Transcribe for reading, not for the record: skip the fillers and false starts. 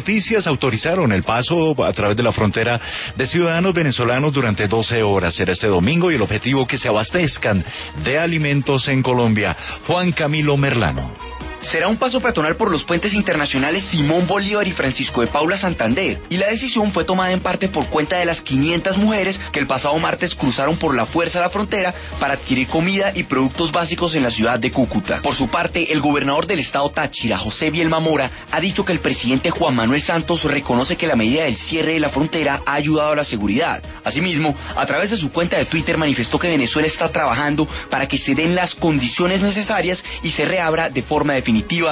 noticias autorizaron el paso a través de la frontera de ciudadanos venezolanos durante 12 horas. Será este domingo y el objetivo que se abastezcan de alimentos en Colombia. Juan Camilo Merlano. Será un paso peatonal por los puentes internacionales Simón Bolívar y Francisco de Paula Santander, y la decisión fue tomada en parte por cuenta de las 500 mujeres que el pasado martes cruzaron por la fuerza la frontera para adquirir comida y productos básicos en la ciudad de Cúcuta. Por su parte, el gobernador del estado Táchira, José Bielma Mora, ha dicho que el presidente Juan Manuel Santos reconoce que la medida del cierre de la frontera ha ayudado a la seguridad. Asimismo, a través de su cuenta de Twitter manifestó que Venezuela está trabajando para que se den las condiciones necesarias y se reabra de forma definitiva